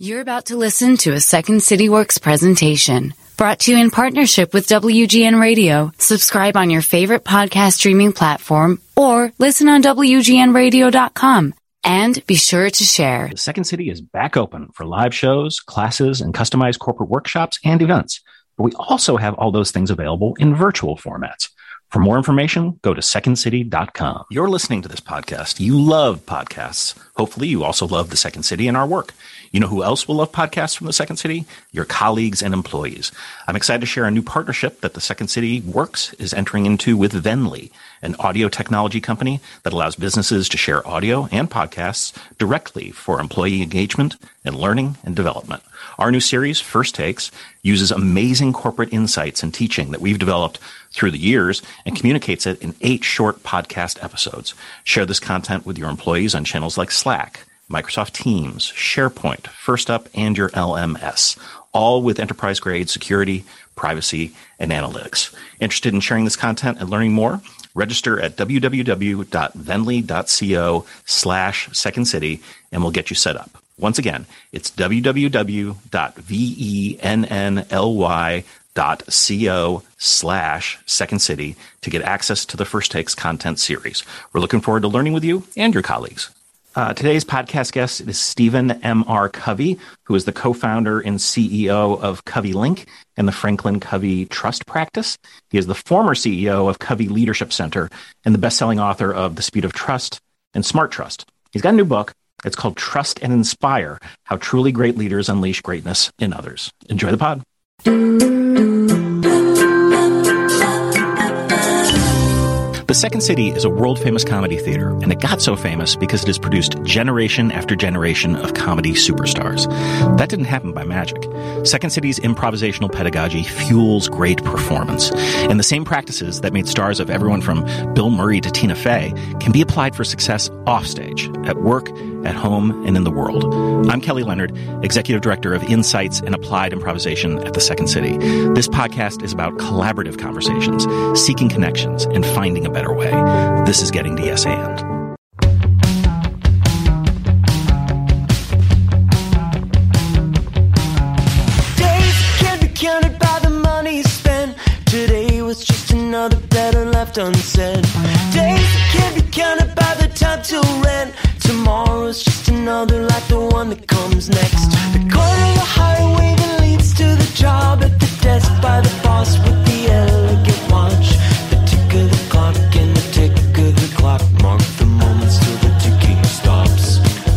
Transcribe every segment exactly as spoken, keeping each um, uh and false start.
You're about to listen to a Second City Works presentation brought to you in partnership with W G N Radio. Subscribe on your favorite podcast streaming platform or listen on W G N radio dot com. And be sure to share. The Second City is back open for live shows, classes, and customized corporate workshops and events. But we also have all those things available in virtual formats. For more information, go to second city dot com. You're listening to this podcast. You love podcasts. Hopefully, you also love the Second City and our work. You know who else will love podcasts from the Second City? Your colleagues and employees. I'm excited to share a new partnership that the Second City Works is entering into with Venly, an audio technology company that allows businesses to share audio and podcasts directly for employee engagement and learning and development. Our new series, First Takes, uses amazing corporate insights and teaching that we've developed through the years and communicates it in eight short podcast episodes. Share this content with your employees on channels like Slack, Microsoft Teams, SharePoint, First Up, and your L M S, all with enterprise-grade security, privacy, and analytics. Interested in sharing this content and learning more? Register at w w w dot venly dot co slash second city and we'll get you set up. Once again, it's w w w dot venly dot co slash second city to get access to the First Takes content series. We're looking forward to learning with you and your colleagues. Uh, today's podcast guest is Stephen M R. Covey, who is the co-founder and C E O of Covey Link and the Franklin Covey Trust Practice. He is the former C E O of Covey Leadership Center and the best-selling author of The Speed of Trust and Smart Trust. He's got a new book. It's called Trust and Inspire: How Truly Great Leaders Unleash Greatness in Others. Enjoy the pod. The Second City is a world-famous comedy theater, and it got so famous because it has produced generation after generation of comedy superstars. That didn't happen by magic. Second City's improvisational pedagogy fuels great performance, and the same practices that made stars of everyone from Bill Murray to Tina Fey can be applied for success offstage, at work, at home, and in the world. I'm Kelly Leonard, Executive Director of Insights and Applied Improvisation at the Second City. This podcast is about collaborative conversations, seeking connections, and finding a better way. This is Getting to Yes And. Days can't be counted by the money spent. Today was just another letter left unsaid. Days can't be counted by the time till rent. Tomorrow's just another like the one that comes next. The corner of the highway that leads to the job, at the desk by the boss with the elegant watch. The tick of the clock and the tick of the clock mark the moments till the ticking stops.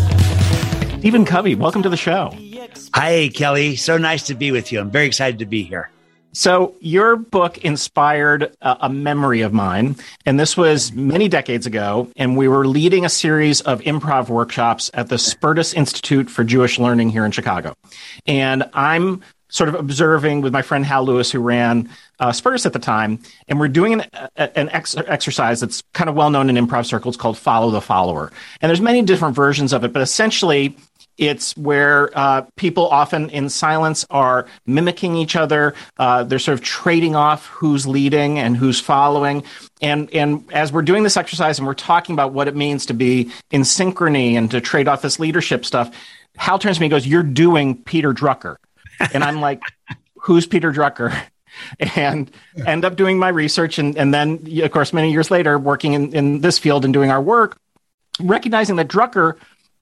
Stephen Covey, welcome to the show. Hi, Kelly. So nice to be with you. I'm very excited to be here. So your book inspired a, a memory of mine, and this was many decades ago, and we were leading a series of improv workshops at the Spertus Institute for Jewish Learning here in Chicago. And I'm sort of observing with my friend Hal Lewis, who ran uh, Spertus at the time, and we're doing an, a, an ex- exercise that's kind of well-known in improv circles called Follow the Follower. And there's many different versions of it, but essentially it's where uh, people often in silence are mimicking each other. Uh, they're sort of trading off who's leading and who's following. And and as we're doing this exercise and we're talking about what it means to be in synchrony and to trade off this leadership stuff, Hal turns to me and goes, "You're doing Peter Drucker." And I'm like, "Who's Peter Drucker?" And end up doing my research. And, and then, of course, many years later, working in, in this field and doing our work, recognizing that Drucker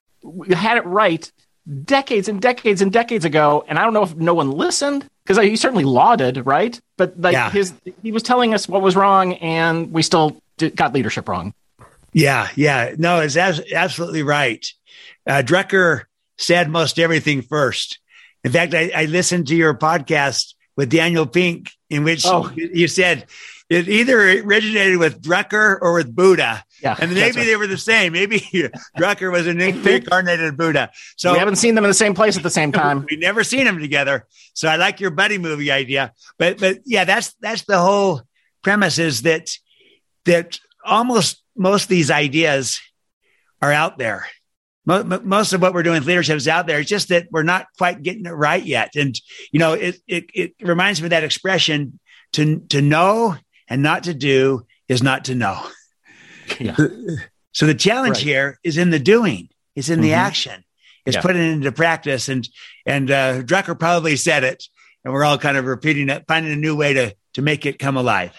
had it right decades and decades and decades ago. And I don't know if no one listened, because he certainly lauded, right? But like yeah. his, he was telling us what was wrong, and we still did, got leadership wrong. Yeah, yeah. No, it's as, absolutely right. Uh, Drucker said most everything first. In fact, I, I listened to your podcast with Daniel Pink, in which oh. you said it either originated with Drucker or with Buddha. Yeah, and maybe right. they were the same. Maybe Drucker was an incarnated Buddha. So we haven't seen them in the same place at the same time. We've never seen them together. So I like your buddy movie idea. But but yeah, that's that's the whole premise, is that that almost most of these ideas are out there. Most of what we're doing with leadership is out there. It's just that we're not quite getting it right yet. And, you know, it it, it reminds me of that expression, to, to know and not to do is not to know. Yeah. So the challenge right. here is in the doing, it's in mm-hmm. the action. It's Yeah. putting it into practice. And, and, uh, Drucker probably said it, and we're all kind of repeating it, finding a new way to, to make it come alive.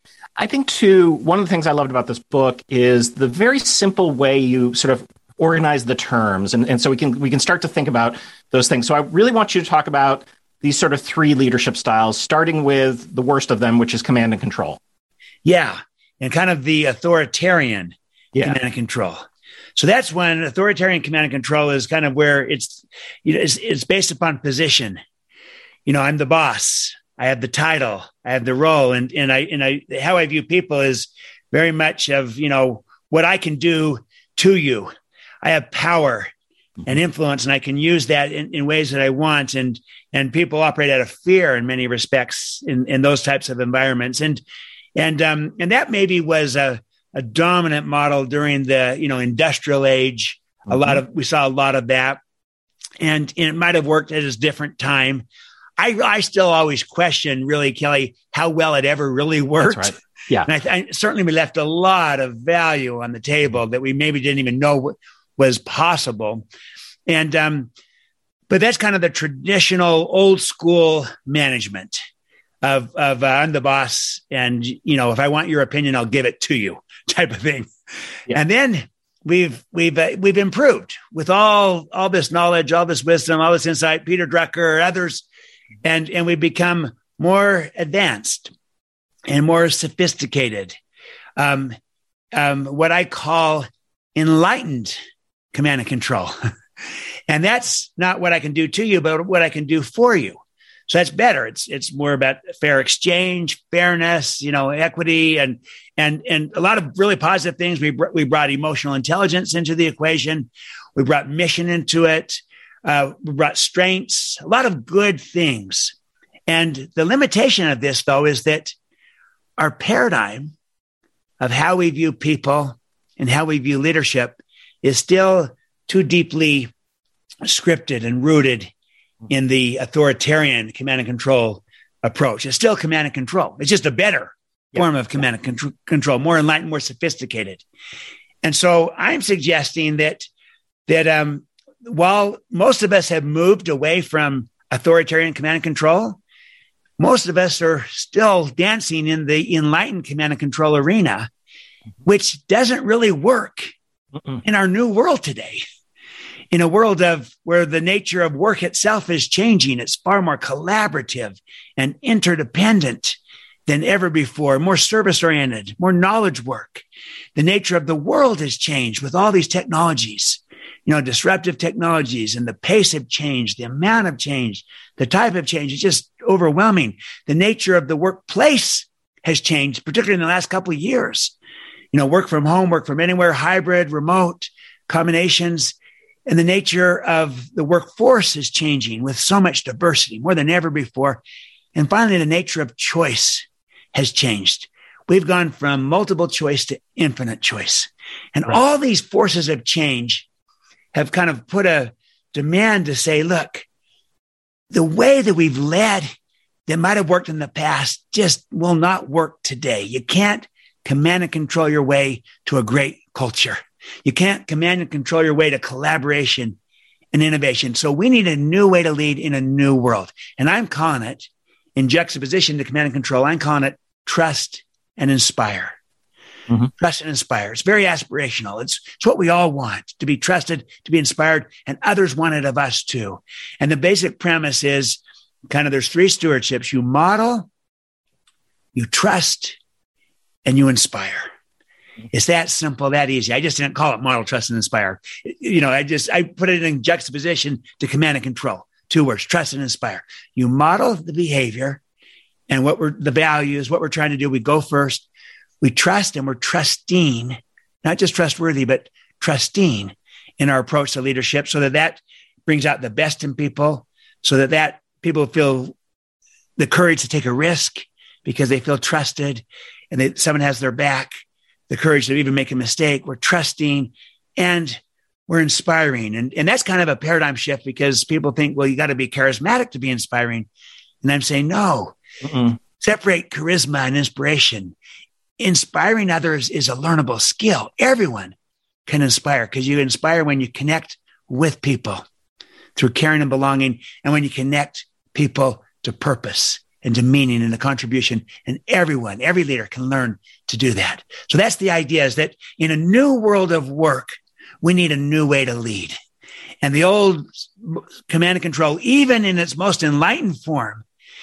I think, too, one of the things I loved about this book is the very simple way you sort of organize the terms. And, and so we can we can start to think about those things. So I really want you to talk about these sort of three leadership styles, starting with the worst of them, which is command and control. Yeah. And kind of the authoritarian Yeah. command and control. So that's when authoritarian command and control is kind of where it's, you know, it's, it's based upon position. You know, I'm the boss. I have the title, I have the role, and and I and I how I view people is very much of, you know, what I can do to you. I have power and influence, and I can use that in, in ways that I want. And and people operate out of fear in many respects in, in those types of environments. And and um and that maybe was a, a dominant model during the, you know, industrial age. Mm-hmm. A lot of we saw a lot of that, and, and it might have worked at a different time. I, I still always question, really, Kelly, how well it ever really worked. That's right. Yeah. And I, th- I certainly we left a lot of value on the table that we maybe didn't even know w- was possible. And, um, but that's kind of the traditional old school management of, of uh, I'm the boss. And, you know, if I want your opinion, I'll give it to you type of thing. Yeah. And then we've, we've, uh, we've improved with all, all this knowledge, all this wisdom, all this insight, Peter Drucker, others. And, and we become more advanced and more sophisticated. Um, um, what I call enlightened command and control. And that's not what I can do to you, but what I can do for you. So that's better. It's, it's more about fair exchange, fairness, you know, equity, and, and, and a lot of really positive things. We, br- we brought emotional intelligence into the equation. We brought mission into it. Uh, we brought strengths, a lot of good things. And the limitation of this, though, is that our paradigm of how we view people and how we view leadership is still too deeply scripted and rooted in the authoritarian command and control approach. It's still command and control. It's just a better yeah. form of command and con- control, more enlightened, more sophisticated. And so I'm suggesting that, that, um, while most of us have moved away from authoritarian command and control, most of us are still dancing in the enlightened command and control arena, which doesn't really work Mm-mm. in our new world today. In a world of where the nature of work itself is changing, it's far more collaborative and interdependent than ever before, more service-oriented, more knowledge work. The nature of the world has changed with all these technologies. You know, disruptive technologies and the pace of change, the amount of change, the type of change is just overwhelming. The nature of the workplace has changed, particularly in the last couple of years. You know, work from home, work from anywhere, hybrid, remote combinations. And the nature of the workforce is changing with so much diversity, more than ever before. And finally, the nature of choice has changed. We've gone from multiple choice to infinite choice. And right. all these forces of change have kind of put a demand to say, look, the way that we've led that might have worked in the past just will not work today. You can't command and control your way to a great culture. You can't command and control your way to collaboration and innovation. So we need a new way to lead in a new world. And I'm calling it, in juxtaposition to command and control, I'm calling it trust and inspire. Mm-hmm. Trust and inspire. It's very aspirational. It's, it's what we all want, to be trusted, to be inspired, and others want it of us too. And the basic premise is kind of there's three stewardships. You model, you trust, and you inspire. It's that simple, that easy. I just didn't call it model, trust, and inspire. You know, I just, I put it in juxtaposition to command and control. Two words, trust and inspire. You model the behavior and what we're, the values, what we're trying to do. We go first. We trust, and we're trusting, not just trustworthy, but trusting in our approach to leadership, so that that brings out the best in people, so that that people feel the courage to take a risk because they feel trusted and that someone has their back, the courage to even make a mistake. We're trusting and we're inspiring. And, and that's kind of a paradigm shift, because people think, well, you got to be charismatic to be inspiring. And I'm saying, no, Mm-mm. separate charisma and inspiration. Inspiring others is a learnable skill. Everyone can inspire, because you inspire when you connect with people through caring and belonging, and when you connect people to purpose and to meaning and the contribution, and everyone, every leader can learn to do that. So that's the idea, is that in a new world of work, we need a new way to lead. And the old command and control, even in its most enlightened form,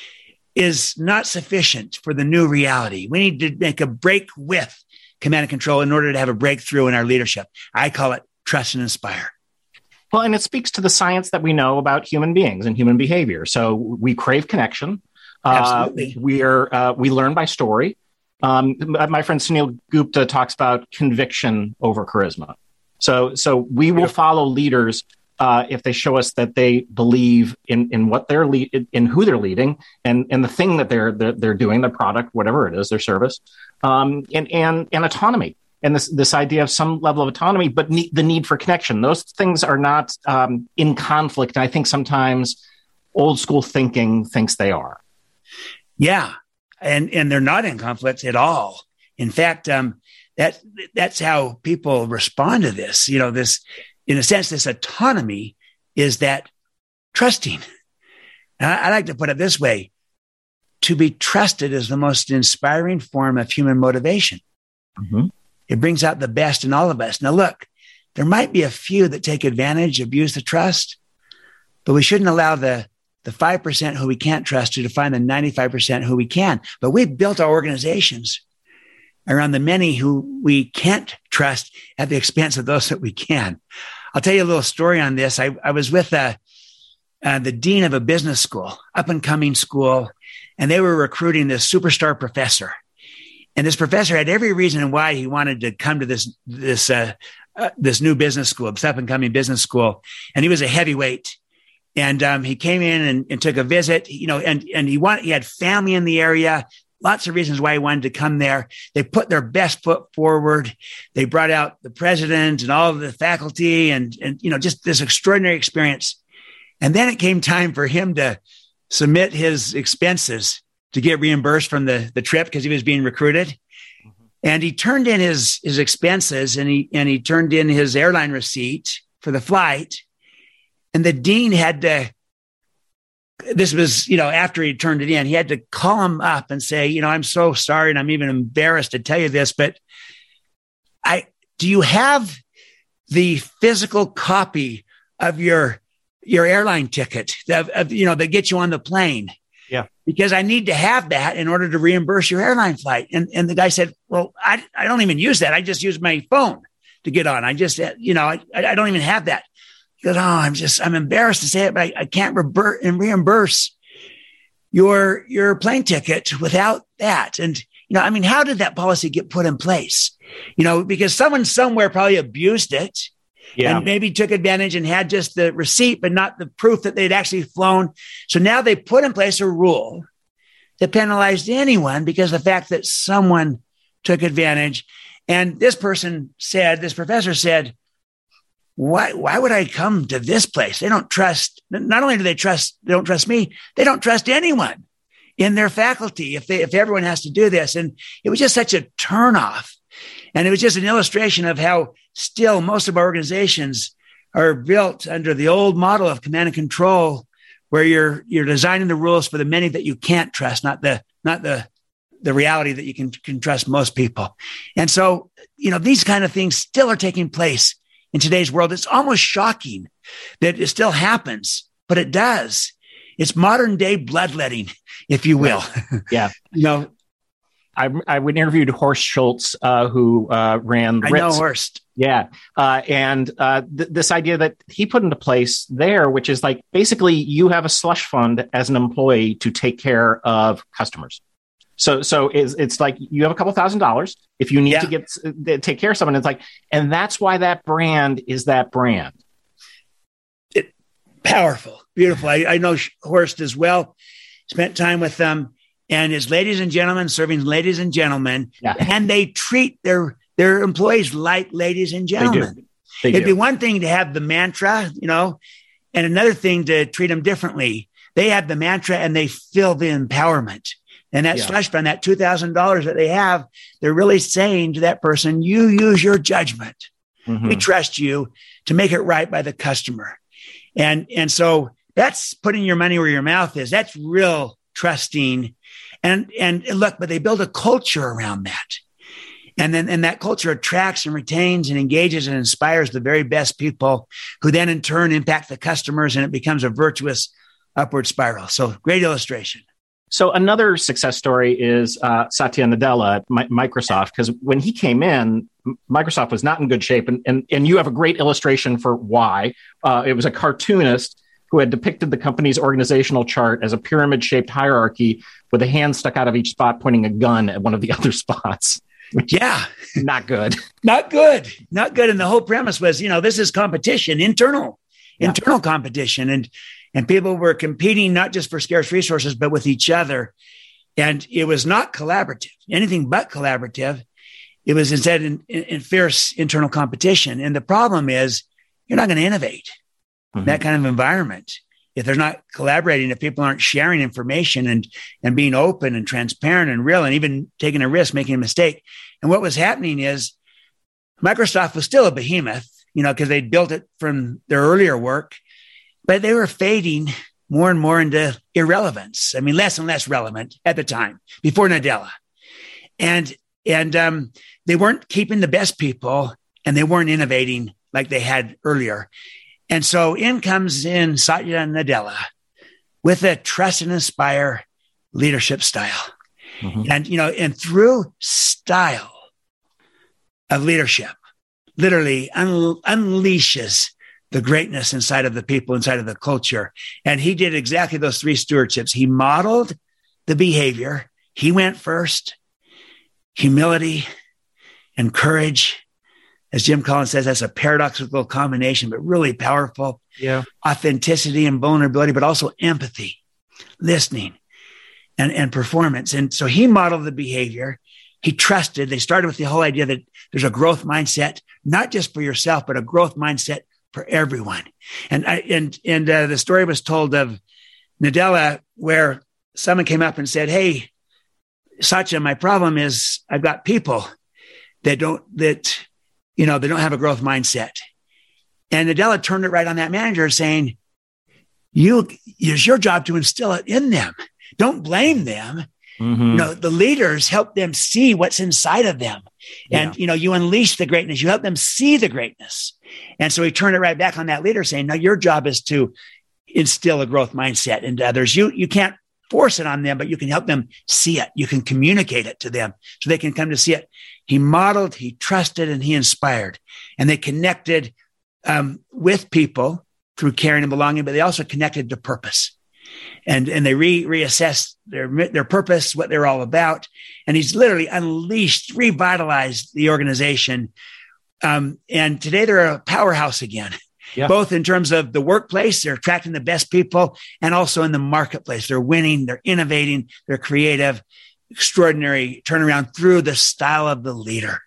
is not sufficient for the new reality. We need to make a break with command and control in order to have a breakthrough in our leadership. I call it trust and inspire. Well, and it speaks to the science that we know about human beings and human behavior. So we crave connection. Absolutely. Uh, we are uh, we learn by story. Um, my friend Sunil Gupta talks about conviction over charisma. So so we will follow leaders uh, if they show us that they believe in in what they're le- in who they're leading and and the thing that they're they're, they're doing, the product, whatever it is, their service, um, and and and autonomy. And this this idea of some level of autonomy, but ne- the need for connection. Those things are not um, in conflict. And I think sometimes old school thinking thinks they are. Yeah, and and they're not in conflict at all. In fact, um, that that's how people respond to this. You know, this, in a sense, this autonomy is that trusting. And I, I like to put it this way: to be trusted is the most inspiring form of human motivation. Mm-hmm. It brings out the best in all of us. Now, look, there might be a few that take advantage, abuse the trust, but we shouldn't allow the, the five percent who we can't trust to define the ninety-five percent who we can. But we've built our organizations around the many who we can't trust at the expense of those that we can. I'll tell you a little story on this. I, I was with uh, uh, the dean of a business school, up and coming school, and they were recruiting this superstar professor. And this professor had every reason why he wanted to come to this this uh, uh, this new business school, this up and coming business school. And he was a heavyweight. And um, he came in and, and took a visit. You know, and and he wanted, he had family in the area. Lots of reasons why he wanted to come there. They put their best foot forward. They brought out the president and all of the faculty, and and you know, just this extraordinary experience. And then it came time for him to submit his expenses to get reimbursed from the, the trip because he was being recruited. Mm-hmm. And he turned in his, his expenses and he, and he turned in his airline receipt for the flight. And the dean had to, this was, you know, after he turned it in, he had to call him up and say, you know, I'm so sorry. And I'm even embarrassed to tell you this, but I, do you have the physical copy of your, your airline ticket of, of, you know, that gets you on the plane? Yeah. Because I need to have that in order to reimburse your airline flight. And and the guy said, well, I, I don't even use that. I just use my phone to get on. I just, you know, I, I don't even have that. He goes, oh, I'm just, I'm embarrassed to say it, but I, I can't revert and reimburse your, your plane ticket without that. And, you know, I mean, how did that policy get put in place? You know, because someone somewhere probably abused it. Yeah. And maybe took advantage and had just the receipt, but not the proof that they'd actually flown. So now they put in place a rule that penalized anyone because of the fact that someone took advantage. And this person said, this professor said, why, why would I come to this place? They don't trust, not only do they trust, they don't trust me, they don't trust anyone in their faculty if they, if everyone has to do this. And it was just such a turnoff. And it was just an illustration of how still most of our organizations are built under the old model of command and control, where you're you're designing the rules for the many that you can't trust, not the not the the reality that you can, can trust most people. And so, you know, these kind of things still are taking place in today's world. It's almost shocking that it still happens, but it does. It's modern day bloodletting, if you will. Yeah. You know, I, I interviewed Horst Schultz, uh, who uh, ran I Ritz. know Horst. Yeah. Uh, and uh, th- this idea that he put into place there, which is like, basically you have a slush fund as an employee to take care of customers. So, so it's, it's like you have a couple thousand dollars if you need Yeah. to get, uh, take care of someone. It's like, and that's why that brand is that brand. It, powerful, beautiful. I, I know Horst as well. Spent time with them. And it's ladies and gentlemen serving ladies and gentlemen, Yeah. and they treat their their employees like ladies and gentlemen. They do. They It'd do. be one thing to have the mantra, you know, and another thing to treat them differently. They have the mantra and they feel the empowerment. And that Yeah. slush fund, that two thousand dollars that they have, they're really saying to that person, you use your judgment Mm-hmm. We trust you to make it right by the customer. And, and so that's putting your money where your mouth is. That's real trusting. And, and look, but they build a culture around that. And then, and that culture attracts and retains and engages and inspires the very best people who then in turn impact the customers, and it becomes a virtuous upward spiral. So great illustration. So another success story is uh, Satya Nadella at Mi- Microsoft, because when he came in, Microsoft was not in good shape. And, and, and you have a great illustration for why. Uh, it was a cartoonist who had depicted the company's organizational chart as a pyramid-shaped hierarchy with a hand stuck out of each spot pointing a gun at one of the other spots. Yeah. Not good. Not good. Not good. And the whole premise was, you know, this is competition, internal, yeah. internal competition. And, and people were competing not just for scarce resources, but with each other. And it was not collaborative, anything but collaborative. It was instead in, in, in fierce internal competition. And the problem is you're not going to innovate mm-hmm. in that kind of environment if they're not collaborating, if people aren't sharing information and, and being open and transparent and real and even taking a risk, making a mistake. And what was happening is Microsoft was still a behemoth, you know, because they'd built it from their earlier work, but they were fading more and more into irrelevance. I mean, less and less relevant at the time before Nadella. And, and um, they weren't keeping the best people, and they weren't innovating like they had earlier. And so in comes in Satya Nadella with a trust and inspire leadership style. Mm-hmm. And, you know, and through style of leadership, literally un- unleashes the greatness inside of the people, inside of the culture. And he did exactly those three stewardships. He modeled the behavior. He went first, humility and courage. As Jim Collins says, that's a paradoxical combination, but really powerful. Yeah. Authenticity and vulnerability, but also empathy, listening, and, and performance. And so he modeled the behavior. He trusted. They started with the whole idea that there's a growth mindset, not just for yourself, but a growth mindset for everyone. And I, and and uh, the story was told of Nadella, where someone came up and said, "Hey, Satya, my problem is I've got people that don't that." You know, they don't have a growth mindset. And Nadella turned it right on that manager saying, you, it's your job to instill it in them. Don't blame them. Mm-hmm. You know, the leaders help them see what's inside of them. And, yeah. you know, you unleash the greatness, you help them see the greatness. And so he turned it right back on that leader saying, no, your job is to instill a growth mindset into others. You, you can't force it on them, but you can help them see it. You can communicate it to them so they can come to see it. He modeled, he trusted, and he inspired. And they connected um, with people through caring and belonging, but they also connected to purpose. And, and they re- reassessed their, their purpose, what they're all about. And he's literally unleashed, revitalized the organization. Um, and today they're a powerhouse again. Yeah. Both in terms of the workplace, they're attracting the best people, and also in the marketplace. They're winning, they're innovating, they're creative, extraordinary turnaround through the style of the leader.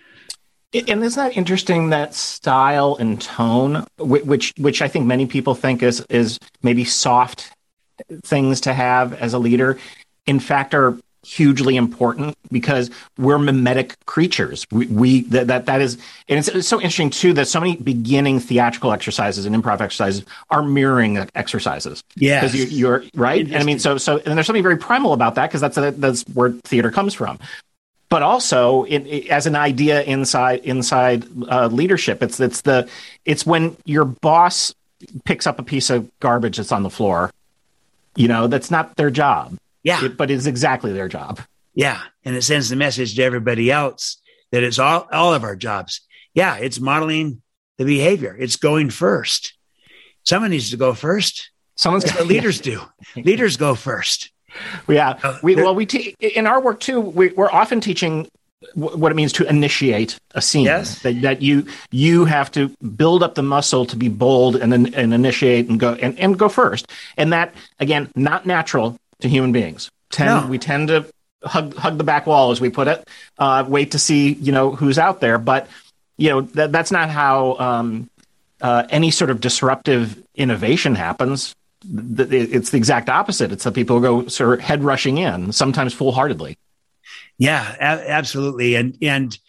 And isn't that interesting, that style and tone, which which I think many people think is is maybe soft things to have as a leader, in fact, are hugely important because we're mimetic creatures. We, we that, that that is, and it's, it's so interesting too that so many beginning theatrical exercises and improv exercises are mirroring exercises. Yeah, because you, you're right. And I mean, so so and there's something very primal about that because that's a, that's where theater comes from. But also, it, it, as an idea inside inside uh, leadership, it's it's the it's when your boss picks up a piece of garbage that's on the floor. You know, that's not their job. Yeah. It, but it's exactly their job. Yeah. And it sends the message to everybody else that it's all, all of our jobs. Yeah. It's modeling the behavior. It's going first. Someone needs to go first. Someone's That's what leaders do. Leaders go first. Yeah. We, well, we te- in our work too, we, we're often teaching w- what it means to initiate a scene. Yes. That, that you you have to build up the muscle to be bold and then and initiate and go and, and go first. And that, again, not natural to human beings. Tend, no. We tend to hug hug the back wall, as we put it, uh, wait to see, you know, who's out there. But, you know, that, that's not how um, uh, any sort of disruptive innovation happens. It's the exact opposite. It's the people who go sort of head rushing in, sometimes foolhardily. Yeah, a- absolutely. And, and,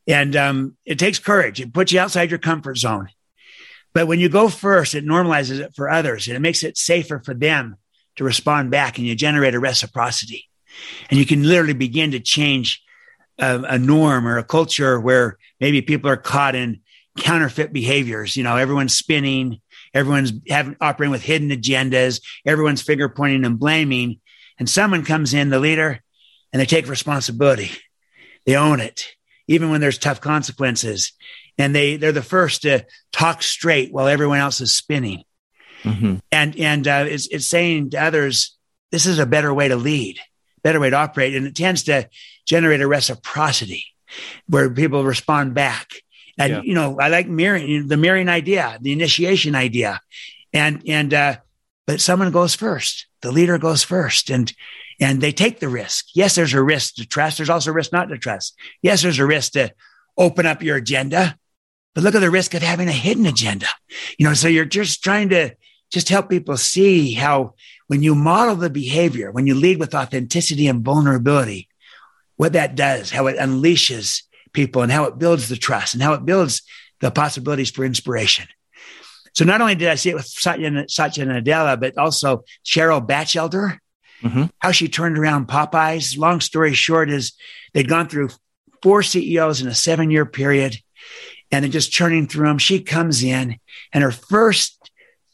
And um, it takes courage. It puts you outside your comfort zone. But when you go first, it normalizes it for others, and it makes it safer for them to respond back, and you generate a reciprocity. And you can literally begin to change a, a norm or a culture where maybe people are caught in counterfeit behaviors. You know, everyone's spinning, everyone's having, operating with hidden agendas, everyone's finger pointing and blaming. And someone comes in, the leader, and they take responsibility. They own it, even when there's tough consequences. And they, they're the first to talk straight while everyone else is spinning. Mm-hmm. And, and uh, it's, it's saying to others, this is a better way to lead, better way to operate. And it tends to generate a reciprocity where people respond back. And, yeah. you know, I like mirroring, the mirroring idea, the initiation idea. And, and, uh, but someone goes first, the leader goes first, and, and they take the risk. Yes, there's a risk to trust. There's also a risk not to trust. Yes, there's a risk to open up your agenda, but look at the risk of having a hidden agenda. You know, so you're just trying to just help people see how when you model the behavior, when you lead with authenticity and vulnerability, what that does, how it unleashes people and how it builds the trust and how it builds the possibilities for inspiration. So not only did I see it with Satya, Satya Nadella, but also Cheryl Batchelder, mm-hmm. how she turned around Popeyes. Long story short is they'd gone through four C E Os in a seven-year period, and they're just churning through them. She comes in, and her first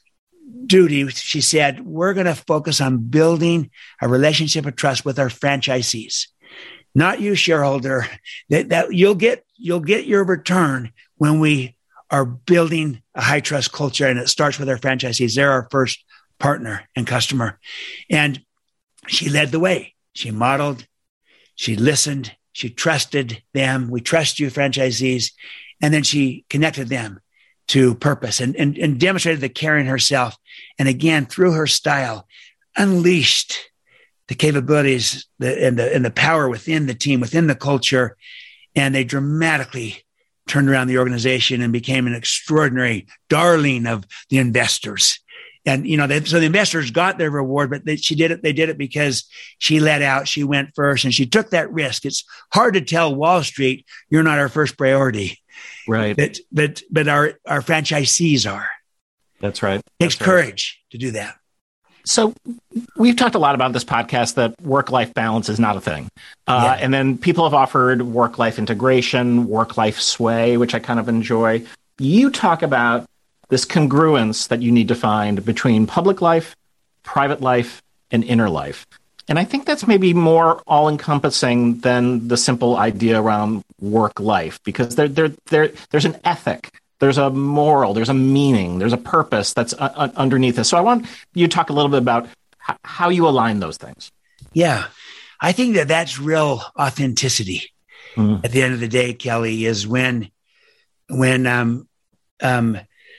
duty, she said, we're going to focus on building a relationship of trust with our franchisees. Not you, shareholder. That, that you'll get you'll get your return when we are building a high trust culture, and it starts with our franchisees. They're our first partner and customer. And she led the way. She modeled, she listened, she trusted them. We trust you, franchisees. And then she connected them to purpose and, and, and demonstrated the care in herself. And again, through her style, unleashed the capabilities and the, and the power within the team, within the culture. And they dramatically turned around the organization and became an extraordinary darling of the investors. And, you know, they, so the investors got their reward, but they, she did it. They did it because she led out, she went first, and she took that risk. It's hard to tell Wall Street, you're not our first priority. Right. But, but, but our, our franchisees are. That's right. It takes That's right. courage to do that. So we've talked a lot about this podcast that work-life balance is not a thing. Uh, yeah. And then people have offered work-life integration, work-life sway, which I kind of enjoy. You talk about this congruence that you need to find between public life, private life, and inner life. And I think that's maybe more all-encompassing than the simple idea around work-life, because there, there, there, there's an ethic. There's a moral, there's a meaning, there's a purpose that's uh, underneath this. So I want you to talk a little bit about h- how you align those things. Yeah, I think that that's real authenticity. Mm. At the end of the day, Kelly, is when, when um, um,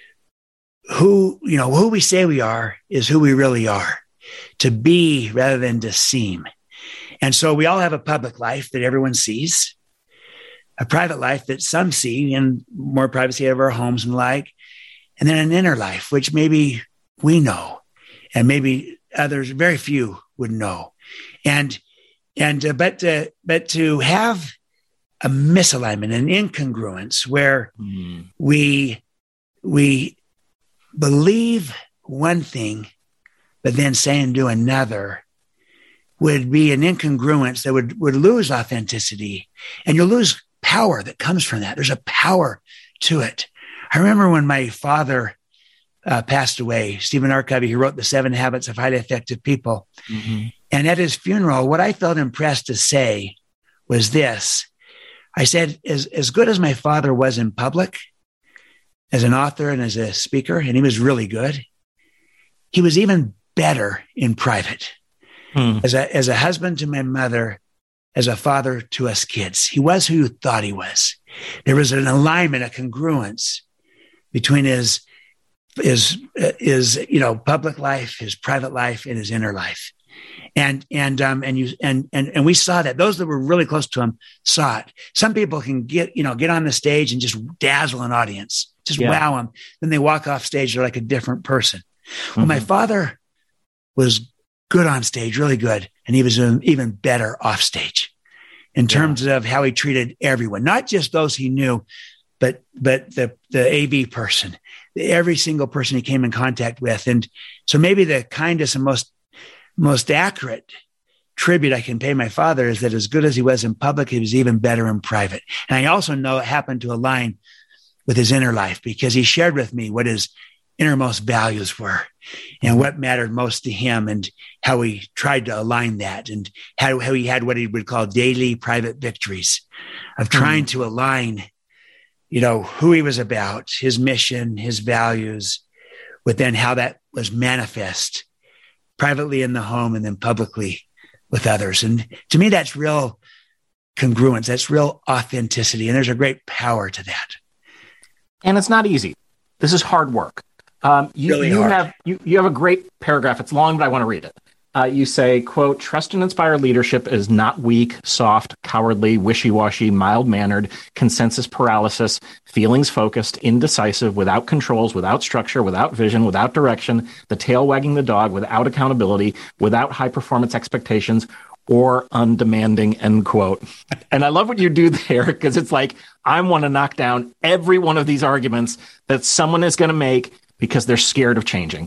who you know who we say we are is who we really are. To be rather than to seem. And so we all have a public life that everyone sees, a private life that some see in more privacy of our homes and the like, and then an inner life, which maybe we know, and maybe others, very few would know. And, and, uh, but, to, but to have a misalignment, an incongruence where mm. we, we believe one thing, but then say and do another would be an incongruence that would, would lose authenticity, and you'll lose power that comes from that. There's a power to it. I remember when my father uh, passed away, Stephen R. Covey, he wrote The Seven Habits of Highly Effective People. Mm-hmm. And at his funeral, what I felt impressed to say was this. I said, as, as good as my father was in public, as an author and as a speaker, and he was really good, he was even better in private. Hmm. As a, as a husband to my mother, as a father to us kids. He was who you thought he was. There was an alignment, a congruence between his, his, his, you know, public life, his private life, and his inner life. And, and, um, and you, and, and, and we saw that. Those that were really close to him saw it. Some people can get, you know, get on the stage and just dazzle an audience, just yeah. wow them. Then they walk off stage, they're like a different person. Mm-hmm. Well, my father was good on stage, really good. And he was even better off stage. in terms yeah. of how he treated everyone, not just those he knew, but but the the A V person, every single person he came in contact with. And so maybe the kindest and most most accurate tribute I can pay my father is that as good as he was in public, he was even better in private. And I also know it happened to align with his inner life, because he shared with me what his innermost values were and what mattered most to him, and how he tried to align that, and how, how he had what he would call daily private victories of trying mm. to align, you know, who he was about, his mission, his values, with then how that was manifest privately in the home and then publicly with others. And to me, that's real congruence. That's real authenticity. And there's a great power to that. And it's not easy. This is hard work. Um, you, really you hard. have you, you have a great paragraph. It's long, but I want to read it. Uh, you say, quote, "Trust and inspire leadership is not weak, soft, cowardly, wishy-washy, mild-mannered, consensus paralysis, feelings-focused, indecisive, without controls, without structure, without vision, without direction, the tail wagging the dog, without accountability, without high-performance expectations, or undemanding," end quote. And I love what you do there, because it's like, I want to knock down every one of these arguments that someone is going to make because they're scared of changing.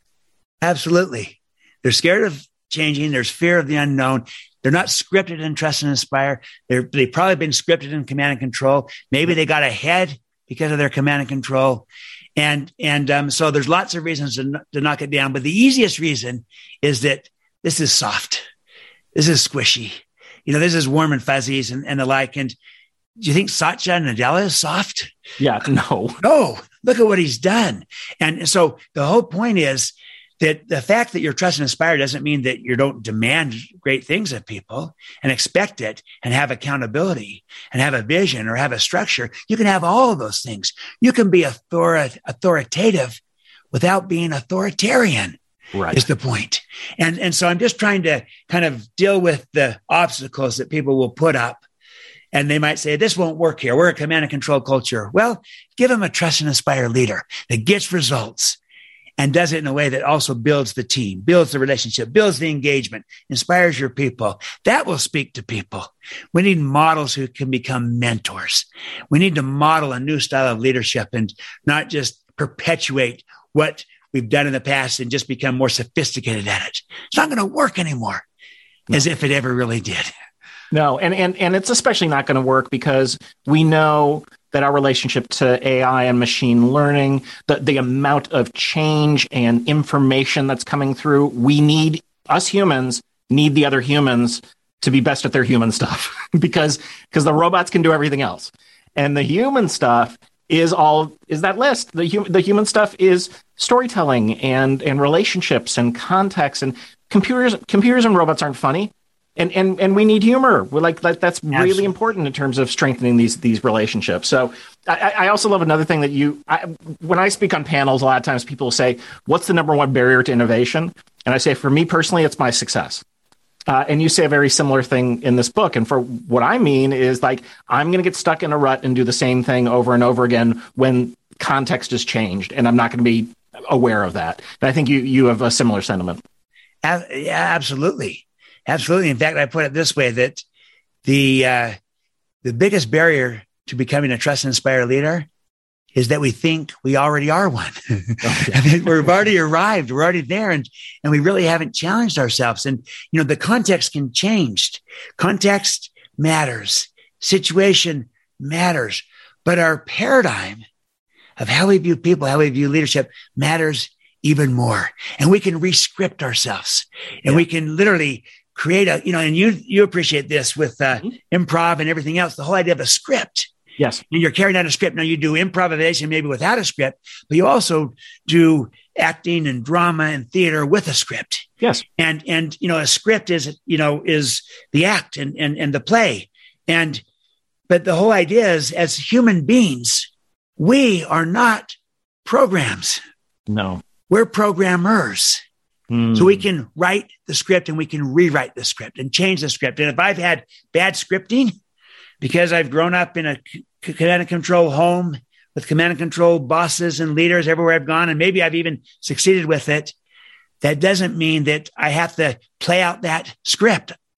Absolutely. They're scared of changing. There's fear of the unknown. They're not scripted in Trust and Inspire. They're, they've probably been scripted in Command and Control. Maybe they got ahead because of their Command and Control. And, and um, so there's lots of reasons to, to knock it down. But the easiest reason is that this is soft. This is squishy. You know, this is warm and fuzzies and, and the like. And do you think Satya Nadella is soft? Yeah, no. No, look at what he's done. And so the whole point is that the fact that you're Trust and Inspire doesn't mean that you don't demand great things of people and expect it and have accountability and have a vision or have a structure. You can have all of those things. You can be author- authoritative without being authoritarian. Right. Is the point. And, and so I'm just trying to kind of deal with the obstacles that people will put up. And they might say, this won't work here. We're a command and control culture. Well, give them a Trust and Inspire leader that gets results and does it in a way that also builds the team, builds the relationship, builds the engagement, inspires your people. That will speak to people. We need models who can become mentors. We need to model a new style of leadership and not just perpetuate what we've done in the past and just become more sophisticated at it. It's not going to work anymore, no. as if it ever really did. No, and, and, and it's especially not going to work because we know that our relationship to A I and machine learning, the, the amount of change and information that's coming through, we need, us humans need the other humans to be best at their human stuff because, because the robots can do everything else. And the human stuff is all is that list. The human the human stuff is storytelling and and relationships and context, and computers computers and robots aren't funny. And and and we need humor. We're like that, that's really Absolutely. important in terms of strengthening these these relationships. So I, I also love another thing that you I, when I speak on panels, a lot of times people say, "What's the number one barrier to innovation?" And I say, for me personally, it's my success. Uh, and you say a very similar thing in this book. And for what I mean is, like, I'm going to get stuck in a rut and do the same thing over and over again when context has changed, and I'm not going to be aware of that. And I think you you have a similar sentiment. Uh, yeah, absolutely. Absolutely. In fact, I put it this way, that the uh, the biggest barrier to becoming a Trust and Inspire leader is that we think we already are one. Oh, yeah. I mean, we've already arrived. We're already there. And, and we really haven't challenged ourselves. And, you know, the context can change. Context matters. Situation matters. But our paradigm of how we view people, how we view leadership matters even more. And we can re-script ourselves. And yeah. we can literally create a, you know, and you, you appreciate this with uh, mm-hmm. improv and everything else, the whole idea of a script. Yes. And you're carrying out a script. Now you do improvisation, maybe without a script, but you also do acting and drama and theater with a script. Yes. And, and, you know, a script is, you know, is the act and, and, and the play. And, but the whole idea is, as human beings, we are not programs. No. We're programmers. Mm. So we can write the script and we can rewrite the script and change the script. And if I've had bad scripting, because I've grown up in a command and control home with command and control bosses and leaders everywhere I've gone, and maybe I've even succeeded with it, that doesn't mean that I have to play out that script.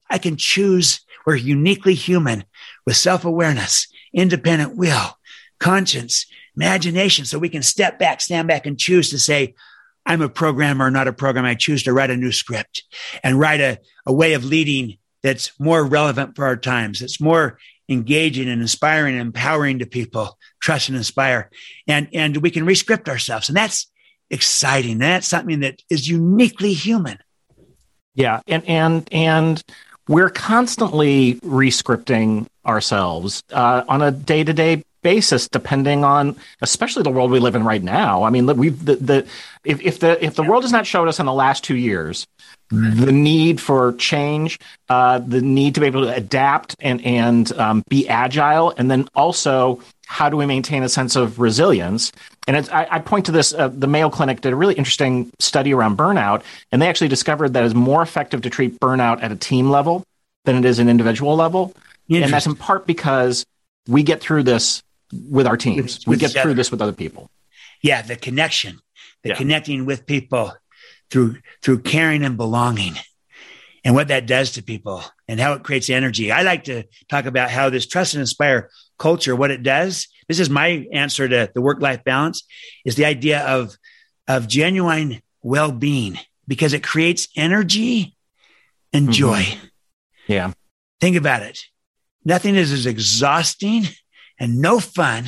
I can choose. We're uniquely human with self-awareness, independent will, conscience, imagination. So we can step back, stand back, and choose to say, I'm a programmer or not a programmer. I choose to write a new script and write a, a way of leading that's more relevant for our times. It's more engaging and inspiring and empowering to people, trust and inspire. And, and we can rescript ourselves. And that's exciting. That's something that is uniquely human. Yeah. And, and, and we're constantly rescripting ourselves uh, on a day-to-day basis, depending on, especially the world we live in right now. I mean, we've the, the if, if the if the world has not showed us in the last two years the need for change, uh, the need to be able to adapt and and um, be agile, and then also how do we maintain a sense of resilience? And it's, I, I point to this: uh, the Mayo Clinic did a really interesting study around burnout, and they actually discovered that it's more effective to treat burnout at a team level than it is an individual level, and that's in part because we get through this with our teams. With, we with get through this with other people. Yeah, the connection, the yeah. connecting with people through through caring and belonging, and what that does to people and how it creates energy. I like to talk about how this trust and inspire culture, what it does. This is my answer to the work-life balance, is the idea of, of genuine well-being, because it creates energy and mm-hmm. joy. Yeah. Think about it. Nothing is as exhausting and no fun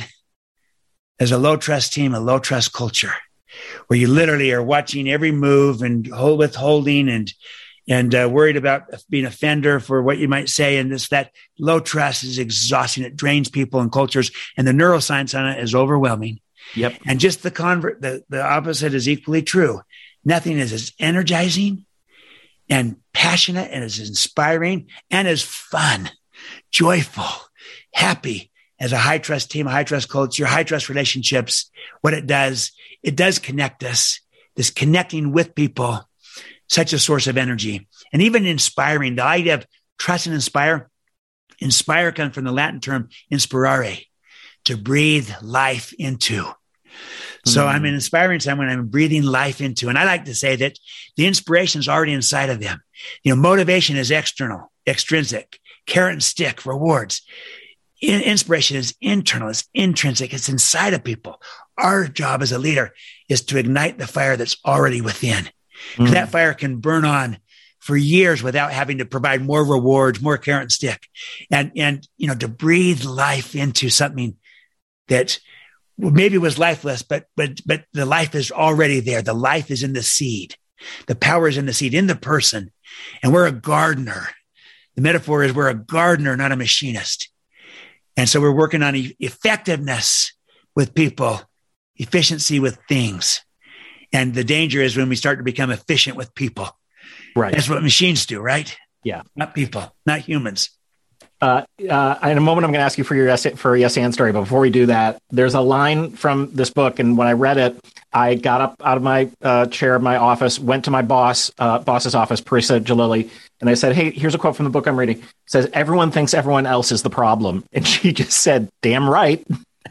as a low trust team, a low trust culture, where you literally are watching every move and hold withholding and and uh, worried about being a offender for what you might say. And this, that low trust is exhausting. It drains people and cultures, and the neuroscience on it is overwhelming. Yep. And just the convert, the, the opposite is equally true. Nothing is as energizing and passionate and as inspiring and as fun, joyful, happy as a high trust team, a high trust culture, high trust relationships. What it does, it does connect us. This connecting with people, such a source of energy, and even inspiring. The idea of trust and inspire. Inspire comes from the Latin term inspirare, to breathe life into. So mm-hmm. I'm inspiring someone, I'm breathing life into. And I like to say that the inspiration is already inside of them. You know, motivation is external, extrinsic, carrot and stick, rewards. Inspiration is internal, it's intrinsic, it's inside of people. Our job as a leader is to ignite the fire that's already within. Mm. That fire can burn on for years without having to provide more rewards, more carrot and stick. And, and, you know, to breathe life into something that maybe was lifeless, but, but, but the life is already there. The life is in the seed. The power is in the seed, in the person. And we're a gardener. The metaphor is we're a gardener, not a machinist. And so we're working on e- effectiveness with people, efficiency with things. And the danger is when we start to become efficient with people. Right. That's what machines do, right? Yeah. Not people, not humans. Uh, uh, in a moment, I'm going to ask you for your yes, for a yes and story. But before we do that, there's a line from this book. And when I read it, I got up out of my uh, chair in my office, went to my boss, uh, boss's office, Parisa Jalili, and I said, hey, here's a quote from the book I'm reading. It says, everyone thinks everyone else is the problem. And she just said, damn right.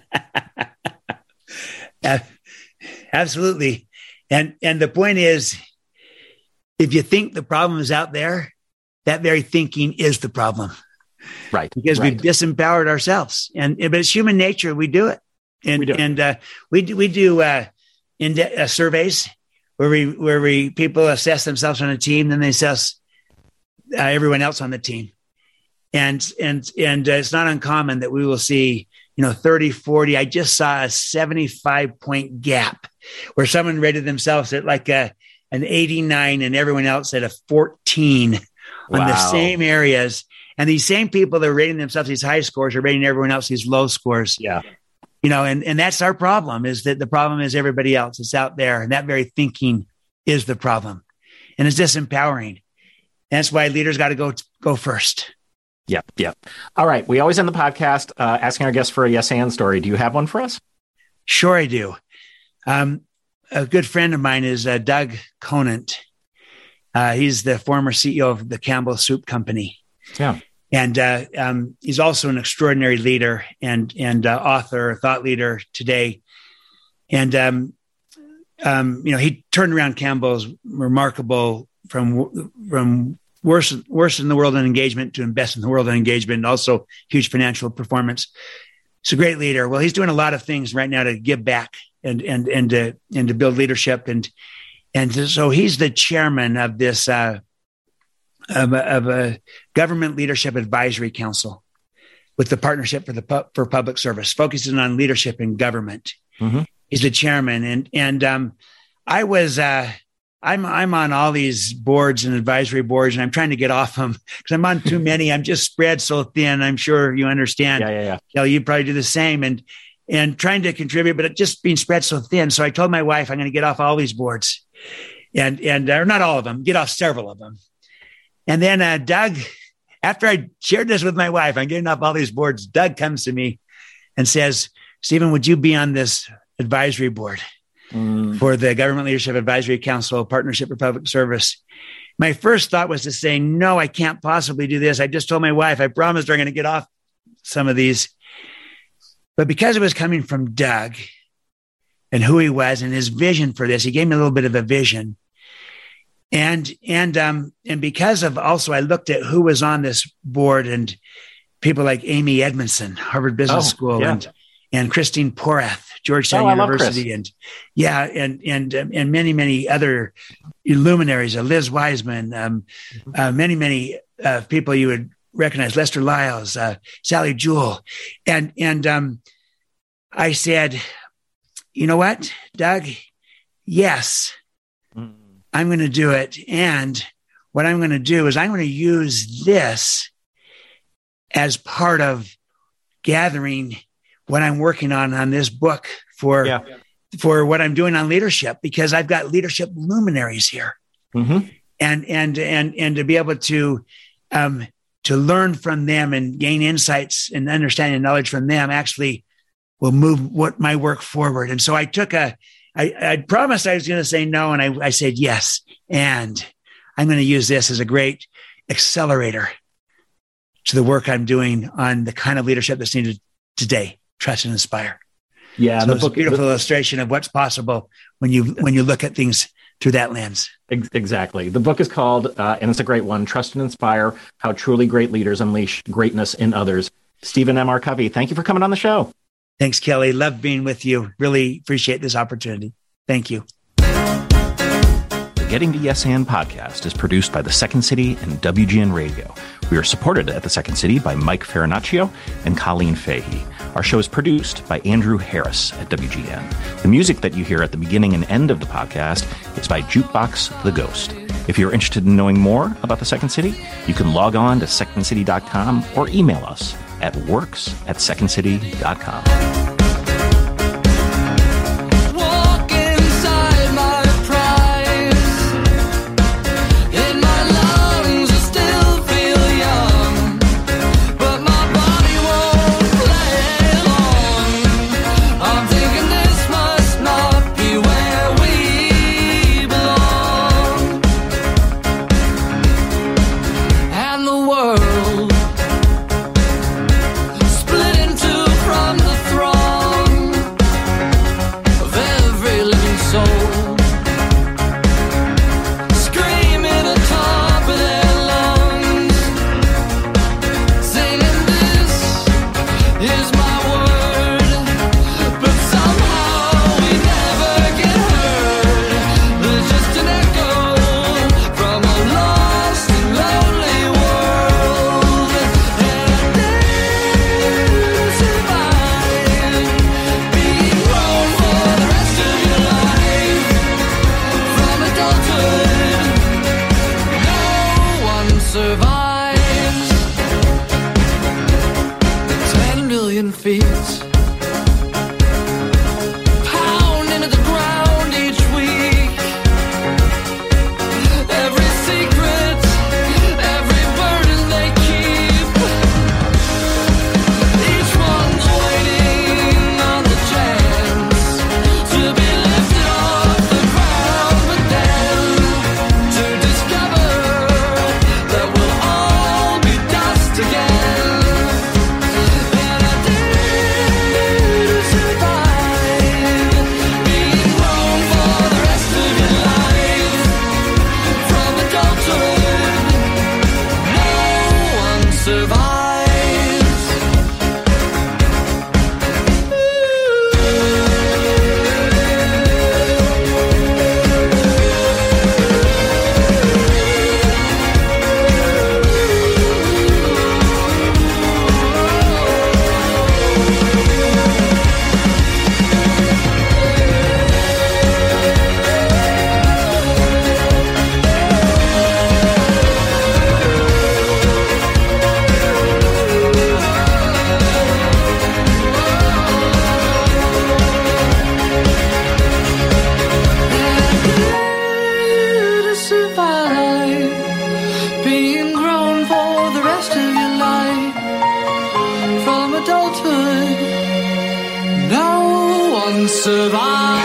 uh, absolutely. And, and the point is, if you think the problem is out there, that very thinking is the problem. Right. Because right. we've disempowered ourselves. And, but it's human nature. We do it. And, we do. and, uh, we do, we do, uh, in uh, surveys where we, where we, people assess themselves on a team, then they assess uh, everyone else on the team. And, and, and uh, it's not uncommon that we will see, you know, thirty, forty. I just saw a seventy-five point gap where someone rated themselves at like a, an eighty-nine and everyone else at a fourteen on wow. the same areas. And these same people that are rating themselves these high scores are rating everyone else these low scores. Yeah. You know, and, and that's our problem, is that the problem is everybody else. It's out there. And that very thinking is the problem. And it's disempowering. That's why leaders got to go, go first. Yep. Yep. All right. We always end the podcast uh, asking our guests for a yes and story. Do you have one for us? Sure, I do. Um, a good friend of mine is uh, Doug Conant. Uh, he's the former C E O of the Campbell Soup Company. Yeah. And uh, um, he's also an extraordinary leader and and uh, author, thought leader today. And, um, um, you know, he turned around Campbell's remarkable from from worse, worse in the world in engagement to best in the world in engagement, and also huge financial performance. He's a great leader. Well, he's doing a lot of things right now to give back and and and to and to build leadership, and and so he's the chairman of this uh, of, a, of a government leadership advisory council with the Partnership for the for Public Service, focusing on leadership in government. Mm-hmm. He's the chairman, and and um, I was. Uh, I'm I'm on all these boards and advisory boards, and I'm trying to get off them because I'm on too many. I'm just spread so thin. I'm sure you understand. Yeah, yeah, yeah. Kelly, you probably do the same, and and trying to contribute, but it just being spread so thin. So I told my wife I'm going to get off all these boards, and and or not all of them, get off several of them. And then uh, Doug, after I shared this with my wife, I'm getting off all these boards. Doug comes to me and says, "Stephen, would you be on this advisory board Mm. for the Government Leadership Advisory Council, Partnership for Public Service?" My first thought was to say, no, I can't possibly do this. I just told my wife, I promised her I'm going to get off some of these. But because it was coming from Doug and who he was and his vision for this, he gave me a little bit of a vision. And, and, um, and because of also, I looked at who was on this board, and people like Amy Edmondson, Harvard Business oh, School, yeah. and, and Christine Porath, Georgetown oh, University, and yeah, and and um, and many many other luminaries, uh, Liz Wiseman, um, uh, many many uh, people you would recognize, Lester Lyles, uh, Sally Jewell, and and um, I said, you know what, Doug? Yes, mm. I'm going to do it, and what I'm going to do is I'm going to use this as part of gathering what I'm working on on this book for, yeah. for what I'm doing on leadership, because I've got leadership luminaries here, mm-hmm. and, and, and, and to be able to, um, to learn from them and gain insights and understanding and knowledge from them actually will move what my work forward. And so I took a, I, I promised I was going to say no. And I, I said, yes. And I'm going to use this as a great accelerator to the work I'm doing on the kind of leadership that's needed today. Trust and inspire. Yeah, so the book, it's a beautiful the, illustration of what's possible when you when you look at things through that lens. Exactly. The book is called, uh, and it's a great one, Trust and Inspire: How Truly Great Leaders Unleash Greatness in Others. Stephen M R. Covey, thank you for coming on the show. Thanks, Kelly. Love being with you. Really appreciate this opportunity. Thank you. The Getting to Yes And podcast is produced by the Second City and W G N Radio. We are supported at the Second City by Mike Farinaccio and Colleen Fahey. Our show is produced by Andrew Harris at W G N. The music that you hear at the beginning and end of the podcast is by Jukebox the Ghost. If you're interested in knowing more about the Second City, you can log on to second city dot com or email us at works at second city dot com. Again, and I did survive.